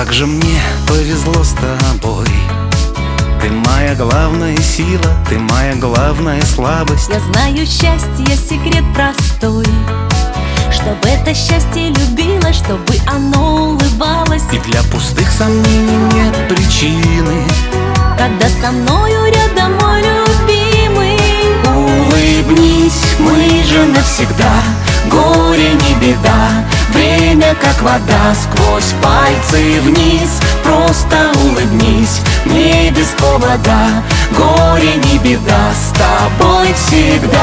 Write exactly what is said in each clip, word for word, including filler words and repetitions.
как же мне повезло с тобой. Ты моя главная сила, ты моя главная слабость. Я знаю счастье, секрет простой, чтобы это счастье любило, чтобы оно улыбалось. И для пустых сомнений нет причины, когда со мною рядом мой любимый. Улыбнись, мы же навсегда, горе не беда. Время как вода, сквозь пальцы вниз. Просто улыбнись, мне без повода. Горе не беда, с тобой всегда.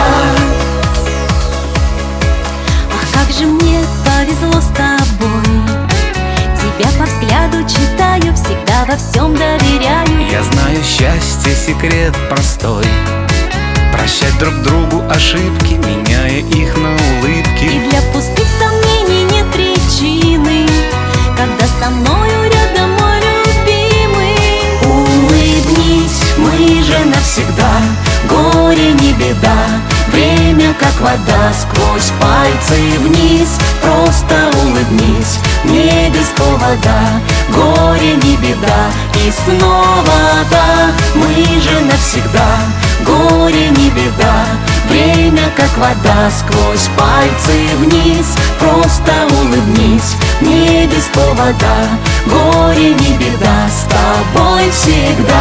Ах, как же мне повезло с тобой. Тебя по взгляду читаю, всегда во всем доверяю. Я знаю счастье, секрет простой, прощать друг другу ошибки, меняя их на улыбки. И для пустых сомнений нет причины, когда со мною рядом мой любимый. Улыбнись, мы же навсегда, горе не беда. Время как вода, сквозь пальцы вниз. Просто улыбнись, мне без повода. Горе не беда, и снова да. Мы же навсегда, горе не беда. Время как вода, сквозь пальцы вниз. Просто улыбнись, мне без повода. Горе не беда, с тобой всегда.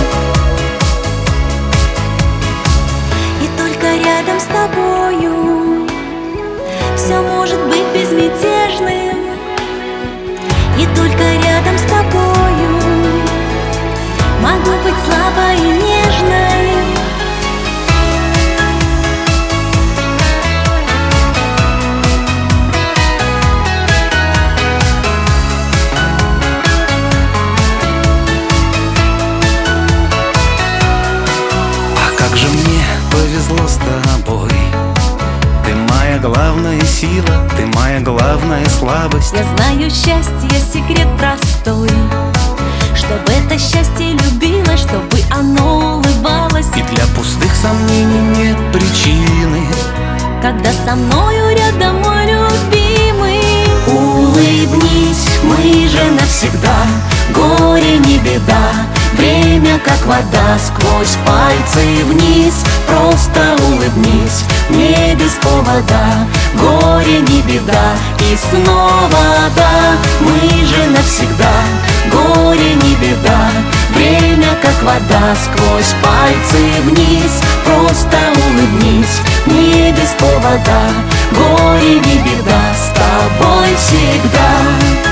И только рядом с тобою все может быть безмятежным. И только рядом с тобою могу быть слабой и нежной. Как же мне повезло с тобой. Ты моя главная сила, ты моя главная слабость. Я знаю счастье, секрет простой, чтобы это счастье любило, чтобы оно улыбалось. И для пустых сомнений нет причины, когда со мною рядом мой любимый. Улыбнись, мы же навсегда, горе не беда. Время как вода, сквозь пальцы вниз. Просто улыбнись, мне без повода. Горе не беда, и снова да. Мы же навсегда, горе не беда. Время как вода, сквозь пальцы вниз. Просто улыбнись, мне без повода. Горе не беда, с тобой всегда.